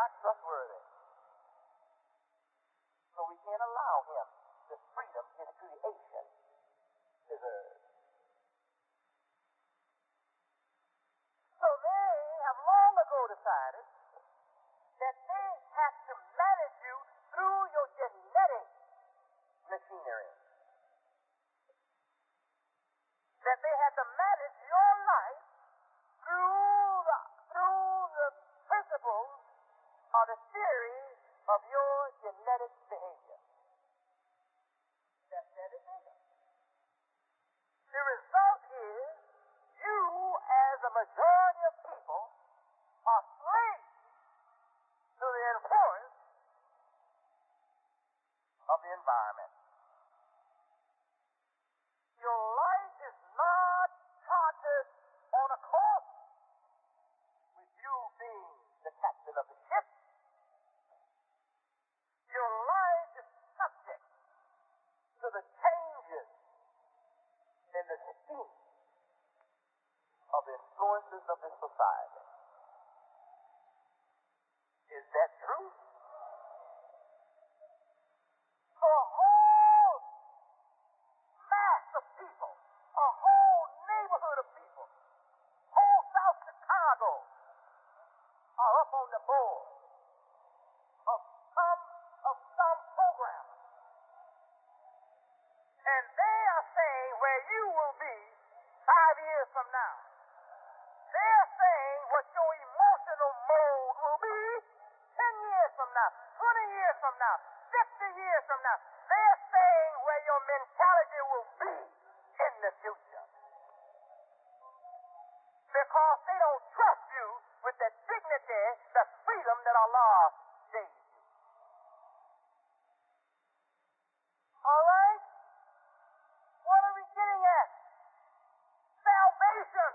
not trustworthy. So we can't allow him the freedom his creation deserves. So they have long ago decided that they have to manage you through your genetic machinery. That they have to manage your life through the principles or the theory of your genetic behavior. That's their decision. The result is you, as a majority of people, are slaves to the influence of the environment. Your life is not charted on a course with you being the captain of the ship. Your life is subject to the changes in the scheme of the influences of this society. Is that true? So a whole mass of people, a whole neighborhood of people, whole South Chicago are up on the board of some program. And they are saying where you will be 5 years from now. They're saying what your emotional mode will be 10 years from now, 20 years from now, 50 years from now. They're saying where your mentality will be in the future. Because they don't trust you with the dignity, the freedom that Allah gave you. All right? What are we getting at? Salvation.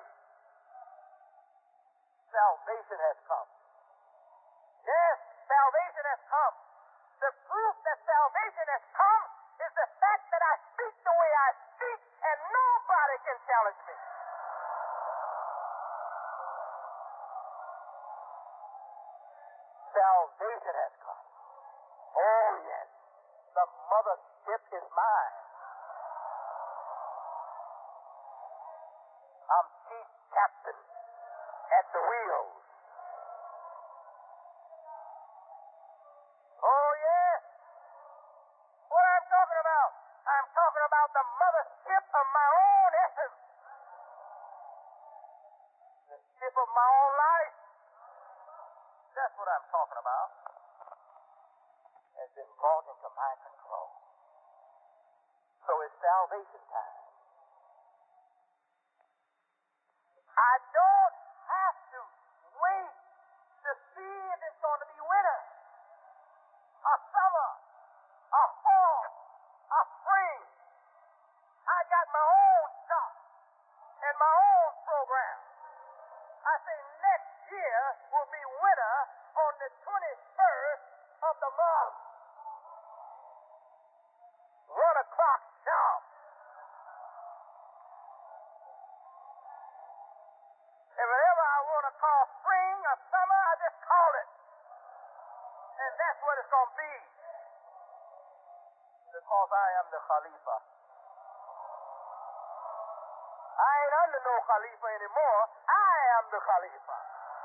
Salvation has come. Yes, salvation has come. The proof that salvation has come is the fact that I speak the way I speak and nobody can challenge me. Salvation has come. Oh, yes. The mothership is mine. I'm chief captain at the wheels. Oh, yes. What I'm talking about? I'm talking about the mothership of my own essence. The ship of my own life. That's what I'm talking about. Has been brought into my control. So it's salvation time. I don't have to wait to see if it's going to be winter, or summer, or fall, or spring. I got my own shot and my own program. I say next year will be winter on the 21st of the month. 1 o'clock sharp. And whenever I want to call spring or summer, I just call it. And that's what it's going to be. Because I am the Khalifa. I ain't under no Khalifa anymore. I am the Khalifa.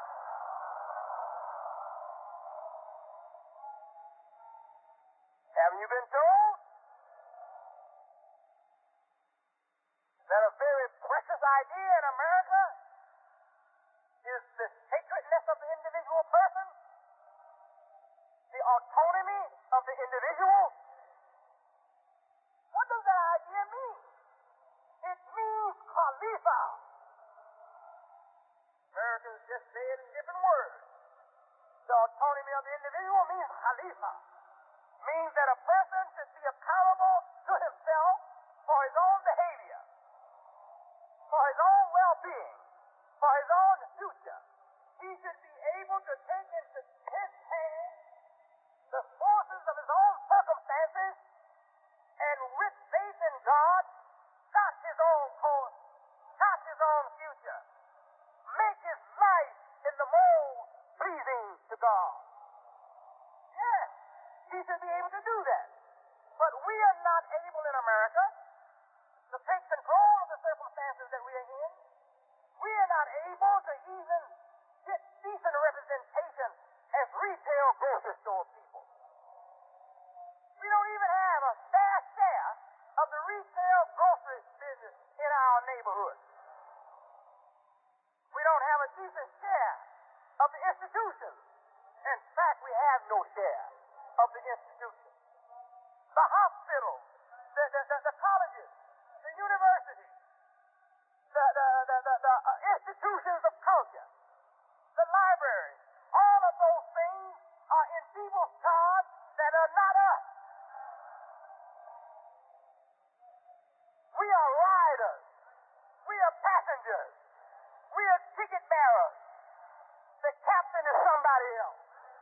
Haven't you been told that a very precious idea in America is the sacredness of the individual person, the autonomy of the individual? What does that idea mean? It means Khalifa. Americans just say it in different words. The autonomy of the individual means Khalifa. Means that a person should be accountable to himself for his own behavior, for his own well-being, for his own future. He should be able to take into his hands the forces of his own circumstances and with faith in God, chart his own course, chart his own future, make his life in the most pleasing to God. He should be able to do that. But we are not able in America to take control of the circumstances that we are in. We are not able to even get decent representation as retail grocery store people. We don't even have a fair share of the retail grocery business in our neighborhood. We don't have a decent share of the institutions. In fact, we have no share of the institutions. The hospitals, the colleges, the universities, the institutions of culture, the libraries, all of those things are in people's charge that are not us. We are riders. We are passengers. We are ticket bearers. The captain is somebody else.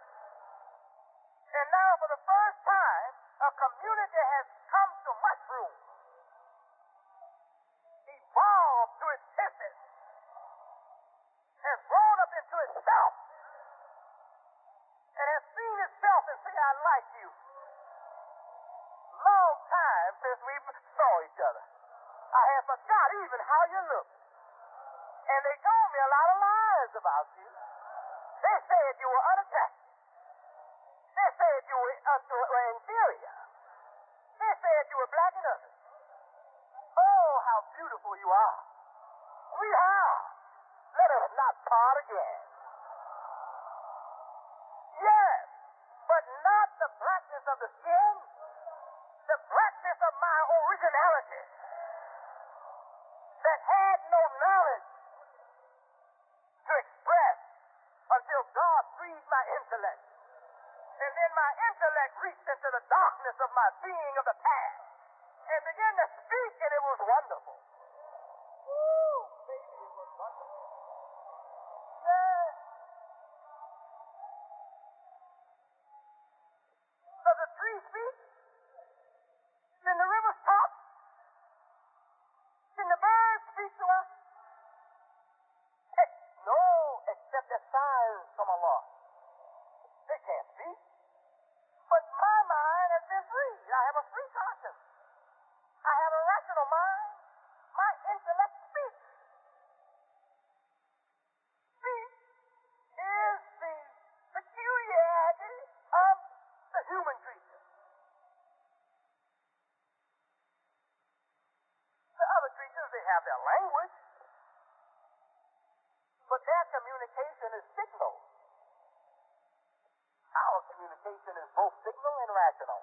And now for the first time, a community has come to mushroom, evolved to its senses, has grown up into itself, and has seen itself and say, I like you. Long time since we saw each other. I had forgot even how you looked. And they told me a lot of lies about you. They said you were unattractive. They said you were inferior. They said you were black and ugly. Oh, how beautiful you are. We are. Let us not part again. Yes, but not the blackness of the skin, the blackness of my originality that had no knowledge to express until God freed my intellect. And then my intellect reached into the darkness of my being of the past and began to speak, and it was wonderful. Woo, baby, it was wonderful. Yes. Does the tree speak? Can the rivers talk? Can the birds speak to us? No, except as signs from Allah. They can't speak. But my mind has been freed. I have a free conscience. I have a rational mind. My intellect speaks. Speech is the peculiarity of the human creature. The other creatures, they have their language, but their communication is signal. Our communication is both signal and rational.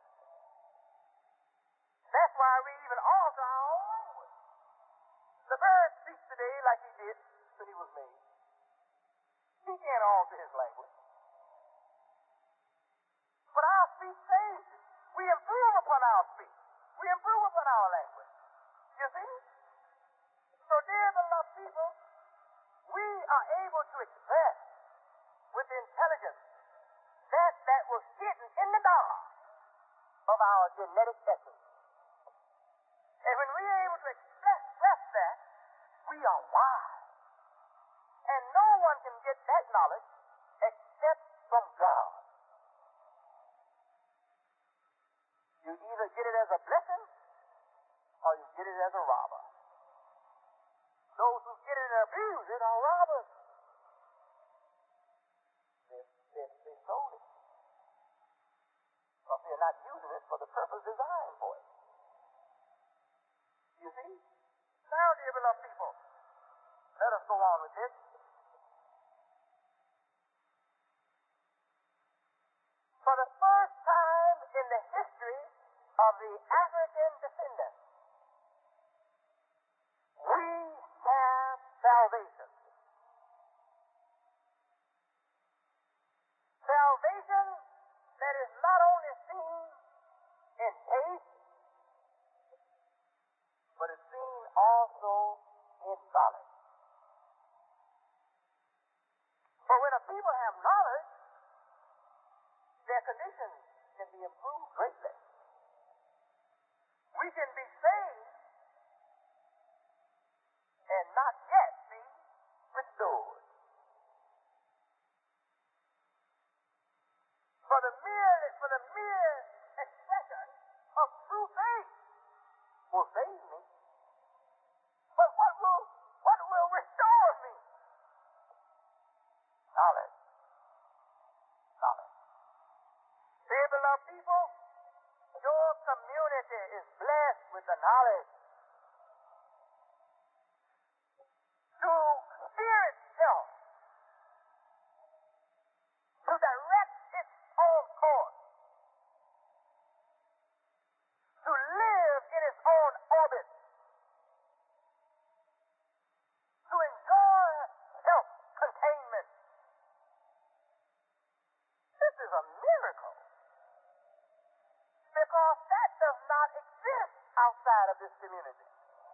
That's why we even alter our own language. The bird speaks today like he did when he was made. He can't alter his language. But our speech changes. We improve upon our speech. We improve upon our language. You see? So, dear beloved people, we are able to express with intelligence that was hidden in the dark of our genetic essence. And when we are able to express that, we are wise. And no one can get that knowledge except from God. You either get it as a blessing or you get it as a robber. Those who get it and abuse it are robbers. They sold it. But they're not using it for the purpose designed for it. You see? Now, dear beloved people, let us go on with this. For the first time in the history of the African descendant, we have salvation. Salvation that is not only seen in taste, but is seen also in knowledge. For when a people have knowledge, their condition can be improved greatly. We can be saved and not yet be restored. For the merely for the mere expression of true faith will save me. But what will restore me? Knowledge. Knowledge. Dear beloved people, your community is blessed with the knowledge to steer itself, to direct its own course, to live in its own orbit, to enjoy self-containment. This is a miracle, because that does not exist outside of this community.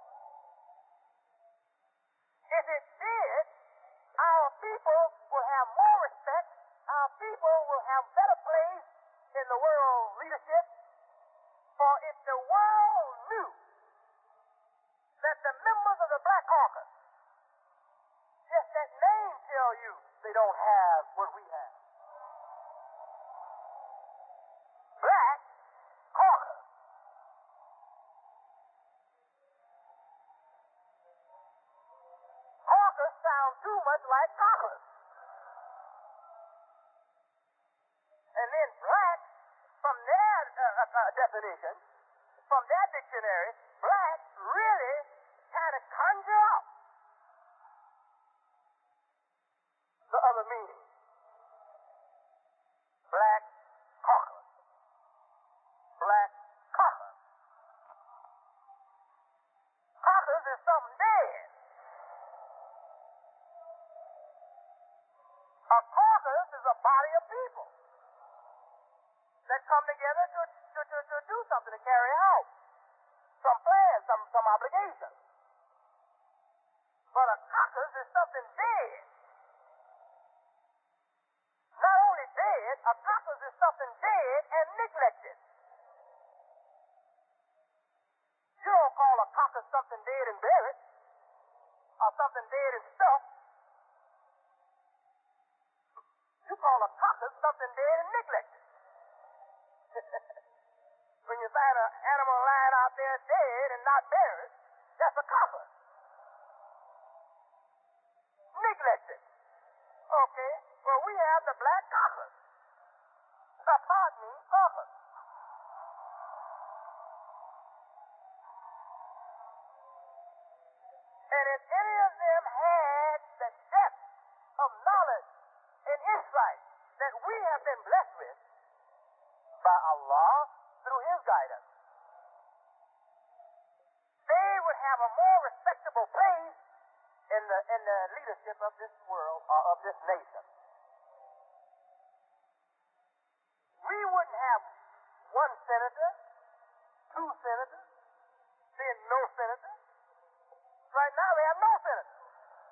If it did, our people will have more respect, our people will have better place in the world leadership, for if the world knew that the members of the Black Caucus, just that name tell you they don't have what we have. Black Caucus. Caucus sounds too much like caucus. And then black, from their definition, from their dictionary, black really kind of conjure up the other meaning. Black caucus. Black caucus. Caucus is something dead. A caucus is a body of people that come together to do something, to carry out some plan, some obligation. But a caucus is something dead. Not only dead, a caucus is something dead and neglected. You don't call a caucus something dead and buried, or something dead and stuffed. You call a caucus something dead and neglected. When you find an animal lying out there dead and not buried, that's a caucus. Neglected. Okay, well, we have the black caucus. Pardon me, caucus. And if any of them had the depth of knowledge and insight that we have been blessed with by Allah through His guidance, they would have a more respectable place in the leadership of this world or of this nation. We wouldn't have one senator, two senators, then no senator. Right now we have no senators.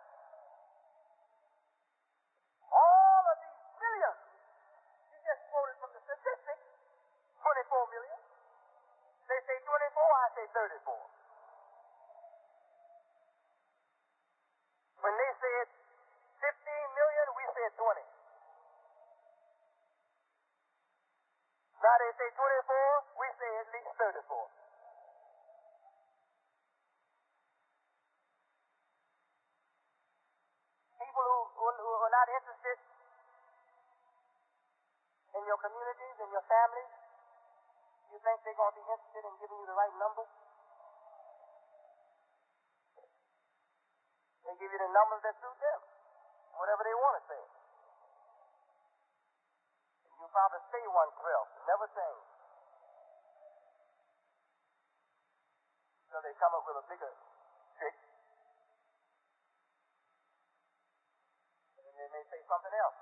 All of these millions, you just quoted from the statistics, 24 million. They say 24, I say 34. When they said 15 million, we said 20. Now they say 24, we say at least 34. People who are not interested in your communities, in your families, you think they're going to be interested in giving you the right numbers? They give you the numbers that suit them, whatever they want to say. You probably say 1/12, never change. So they come up with a bigger trick, and they may say something else.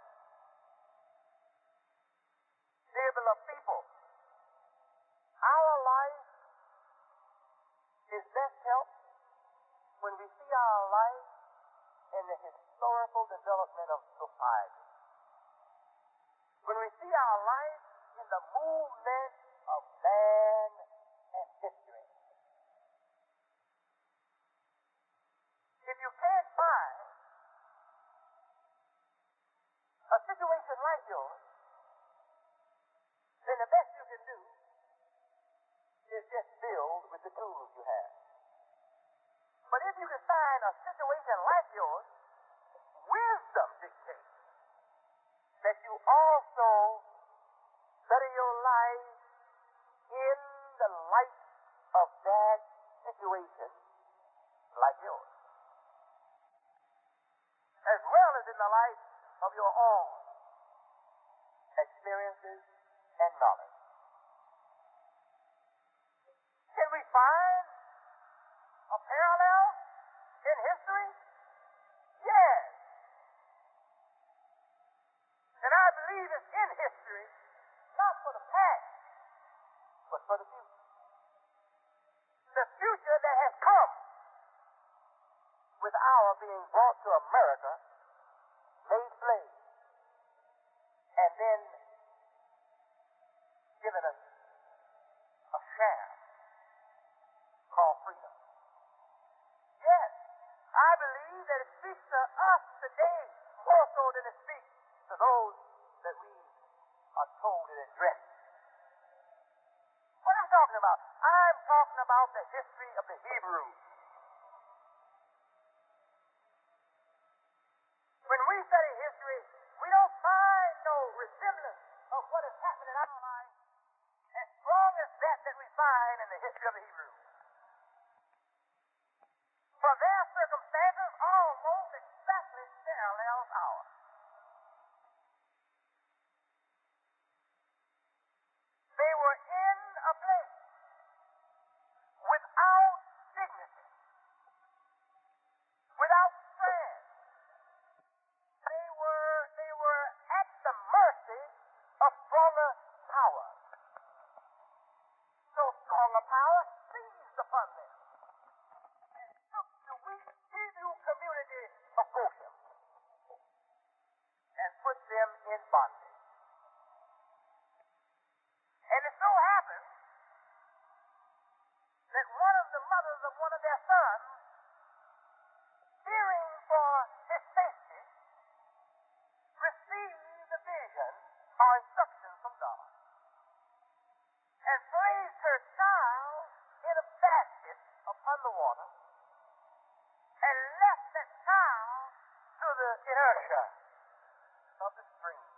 Dear beloved people, our life is best helped when we see our life in the historical development of society. When we see our life in the movement of man and history. If you can't find a situation like yours then the best you can do is just build with the tools you have. But if you can find a situation like yours, wisdom dictates that you also study your life in the light of that situation like yours, as well as in the light of your own experiences and knowledge. Can we find a parallel in history? Yes. And I believe it's in history, not for the past, but for the future. The future that has come with our being brought to America, made slaves, and then given us a share called freedom. Yes, I believe that it speaks to us today more so than it speaks to those that we are told it addressed. What am I talking about? I'm talking about the history of the Hebrews. When we study history, we don't find no resemblance of what has happened in our life as strong as that we find in the history of the Hebrews. For their circumstances almost exactly parallels ours. They were in a place without dignity, without strength. They were at the mercy of stronger power. So stronger power seized upon them and took the weak Hebrew community of Goshen and put them in bondage. And it so happened that one of the mothers of one of their sons, fearing for his safety, received the vision or instruction from God and placed her child in a basket upon the water and left that child to the inertia of the stream.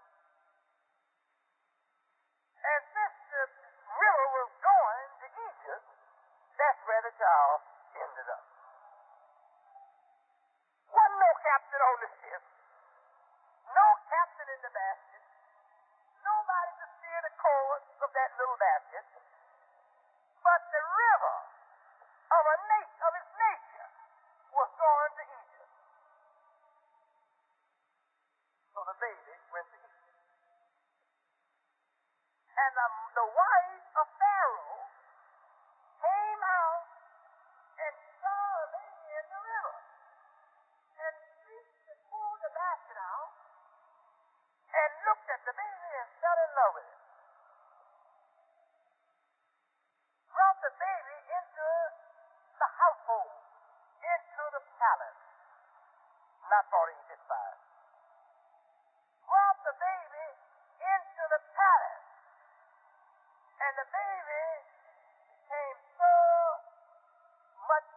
And since the river was going to Egypt, that's where the child ended up. Wasn't no captain on the ship, no captain in the basket, nobody to steer the course of that little basket, but the river of its nature was going to Egypt. So the baby went to Egypt. And the wife of Pharaoh came out and saw the baby in the river and reached and pulled the basket out and looked at the baby and fell in love with it. Brought the baby into the household, into the palace, not 1455. Brought the baby into the palace, and the baby became so much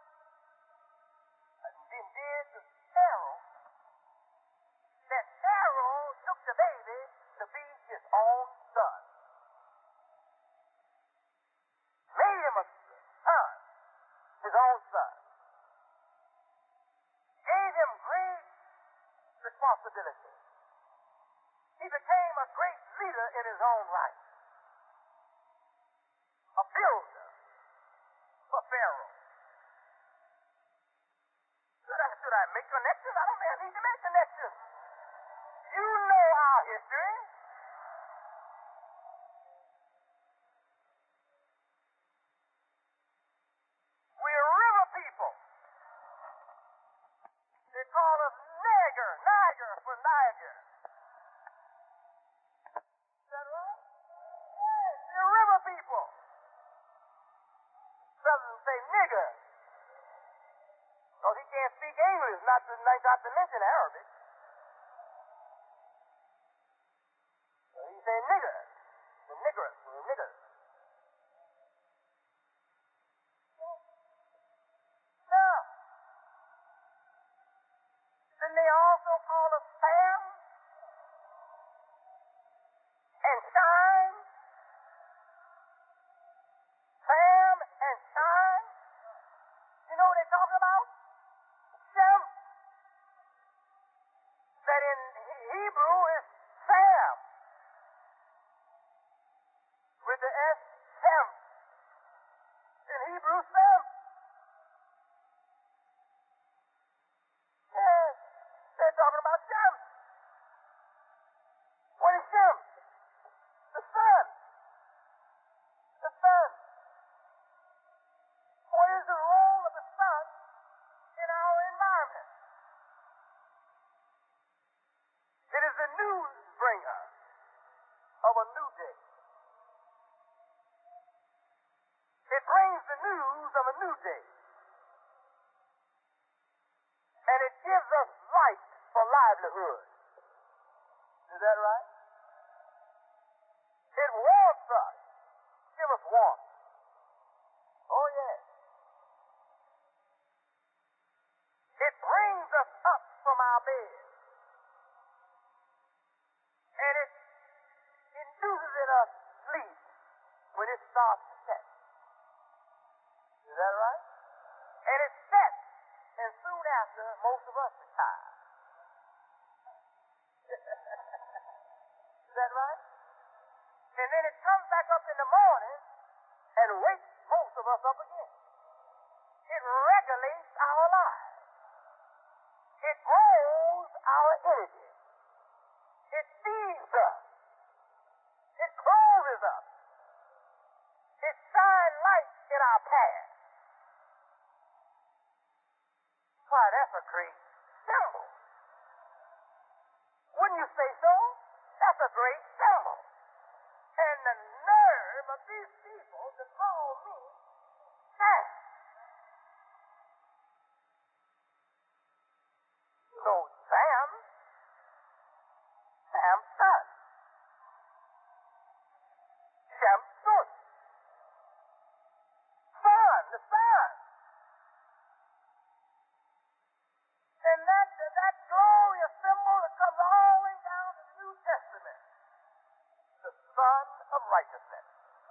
endeared to Pharaoh that Pharaoh took the baby to be his own son. Made him a son, his own son. Gave him great responsibility. He became a great leader in his own right. A builder for Pharaoh. Should I make connections? I don't need to make connections. You know our history. We're river people. They call us Niger for Niger. Is that right? Yes, we're river people. Southerners say nigger. Because he can't speak English, not to mention Arabic. So he say nigger, the niggers, Hebrew is Sam. With the S, Sam. In Hebrew, Sam. Yes, they're talking about Shem. What is Shem? The sun. The sun. What is the role of the sun in our environment? It is the news bringer of a new day. It brings the news of a new day. And it gives us light for livelihood. Is that right? It warms us. Give us warmth. Oh, yes. It brings us up from our bed. And it induces in us sleep when it starts to set. Is that right? And it sets, and soon after, most of us retire. Is that right? And then it comes back up in the morning and wakes most of us up again. It regulates our lives. It grows our energy. It feeds us. It clothes us. It shines light in our path. Why, that's a great symbol. Wouldn't you say so? That's a great symbol. And the nerve of these people to call me Sam. So Sam's son. Shamsun. Son, the son. And that glorious symbol that comes all the way down to the New Testament. The Son of Righteousness.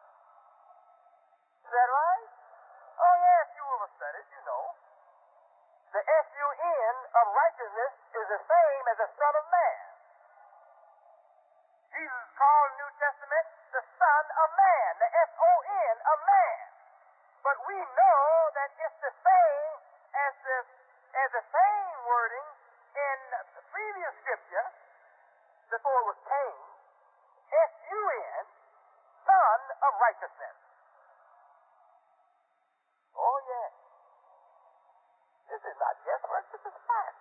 Is that right? Oh, yes, you will have said it, you know. The S-U-N of righteousness is the same as the Son of Man. Jesus called in the New Testament the Son of Man, the S-O-N of man. But we know that it's the same as the same wording in the previous scripture before it was changed. S-U-N, Son of Righteousness. Oh, yes. This is not guesswork, this is fact.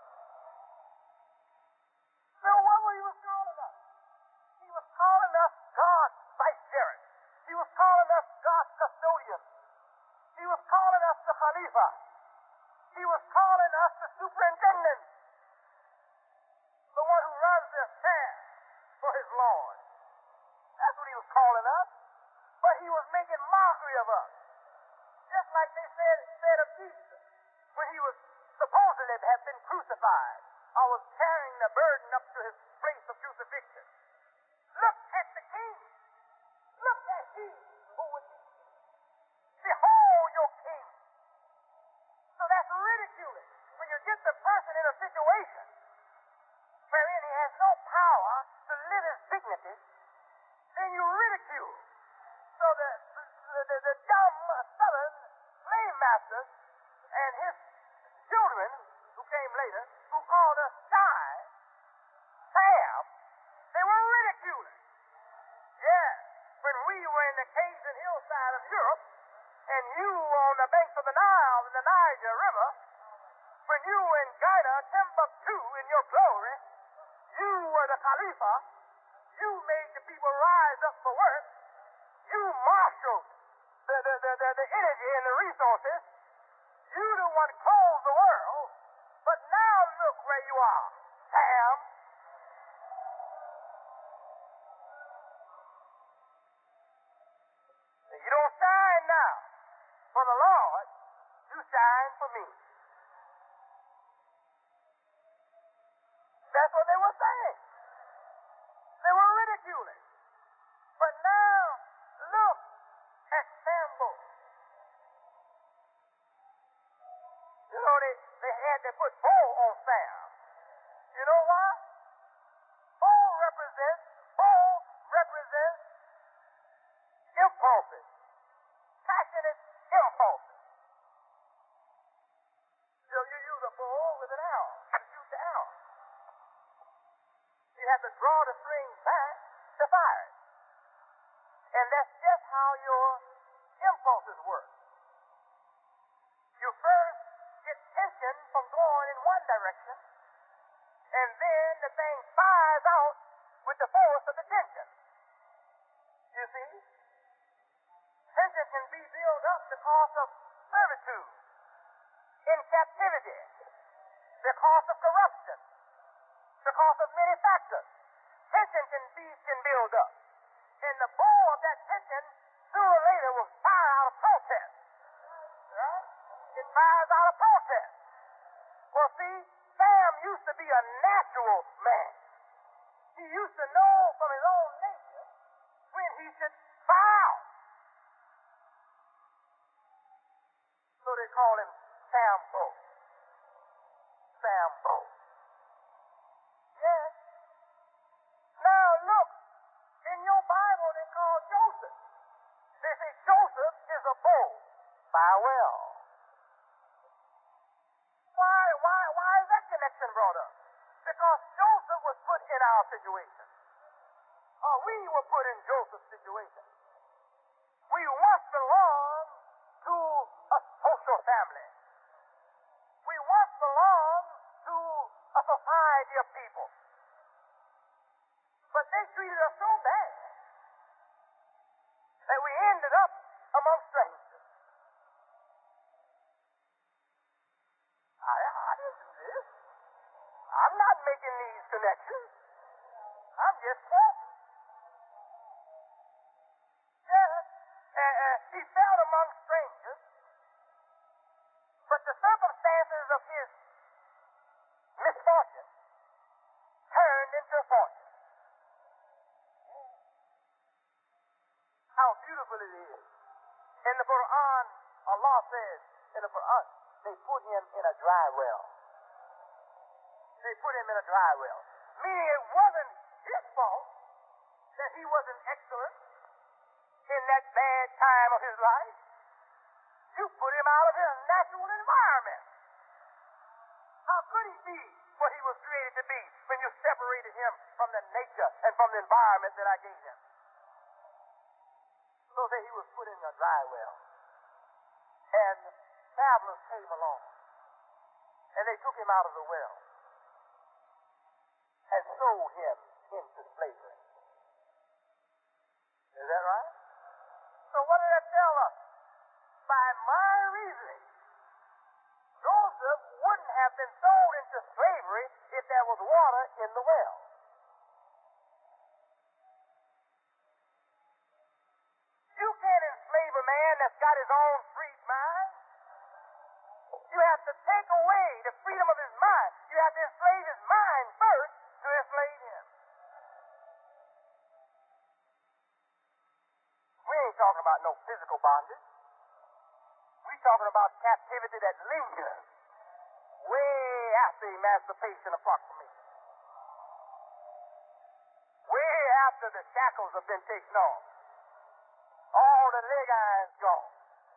So what was he calling us? He was calling us God's vicegerent. He was calling us God's custodian. He was calling us the Khalifa. He was calling us the superintendent. The one who runs the affairs for his Lord. That's what he was calling us. But he was making mockery of us. Just like they said of Jesus when he was supposedly have been crucified. I was carrying the burden up to his place of crucifixion. Look at the king. Look at him who was king. Behold your king. So that's ridiculing. When you get the person in a situation wherein he has no power to live his dignity, then you ridicule. So the dumb southern slave masters and his children who came later, who called us Sam, they were ridiculing. Yeah, when we were in the caves and hillside of Europe, and you were on the banks of the Nile and the Niger River, when you were in Guinea, Timbuktu, in your glory, you were the Khalifa. You made the people rise up for work. You marshaled the energy and the resources. You the one closed the world. But now look where you are, Sam. You don't shine now for the Lord. You shine for me. That's what they were saying. They were ridiculing. But now, look at Sambo. You know, they put bow on Sam. You know why? had to draw the string back to fire it. And that's just how your impulses work. You first get tension from going in one direction, and then the thing fires out with the force of the tension. You see? Tension can be built up because of servitude, in captivity, because of corruption, because of many factors. Tension can build up. And the bow of that tension, sooner or later, will fire out a protest. Right? It fires out a protest. Well, see, Sam used to be a natural man. He used to know from his own nature when he should fire out. So they call him Sambo. Sambo. Yes. Now look, in your Bible they call Joseph. They say Joseph is a bow. Fire well. Why is that connection brought up? Because Joseph was put in our situation. We were put in Joseph's situation. We once belonged to a social family. We once belonged to a society of people. But they treated us so bad that we ended up among strangers. I didn't do this. I'm not making these connections. I'm just quoting. Yes, he fell among strangers, but the circumstances of his misfortune turned into fortune. How beautiful it is. In the Quran, Allah says in the Quran, they put him in a dry well. They put him in a dry well. Meaning it wasn't his fault that he wasn't excellent in that bad time of his life. You put him out of his natural environment. How could he be what he was created to be when you separated him from the nature and from the environment that I gave him? So that he was put in a dry well. And travelers came along. And they took him out of the well and sold him into slavery. Is that right? So what did that tell us? By my reasoning, Joseph wouldn't have been sold into slavery if there was water in the well. You can't enslave a man that's got his own free mind. You have to take away the freedom of his mind. You have to enslave his mind first to enslave him. We ain't talking about no physical bondage. We're talking about captivity that lingers way after emancipation approximates. Way after the shackles have been taken off. All the leg irons gone.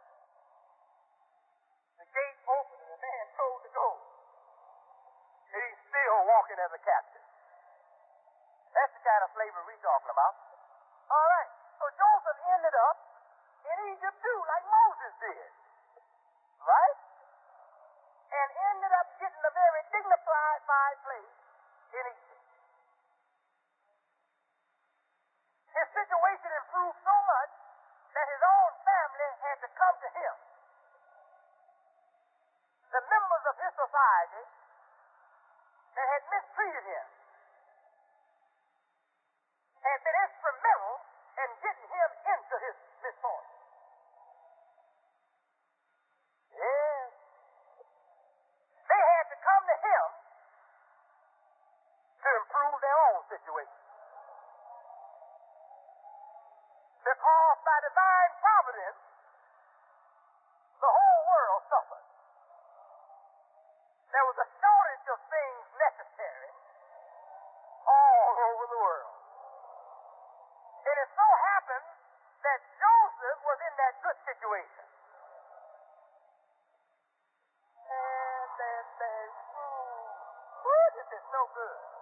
The gate opened and the man told to go. And he's still walking as a captive. That's the kind of slavery we're talking about. All right. So Joseph ended up in Egypt too, like Moses did. Right? And ended up getting a very dignified place in Egypt. His situation improved so much that his own family had to come to him. The members of his society that had mistreated him had been instrumental in getting him into his misfortune. Yes. They had to come to him to improve their own situation. Because by divine providence, the whole world suffered. There was a shortage of things necessary all over the world. And it so happened that Joseph was in that good situation. And this is so good.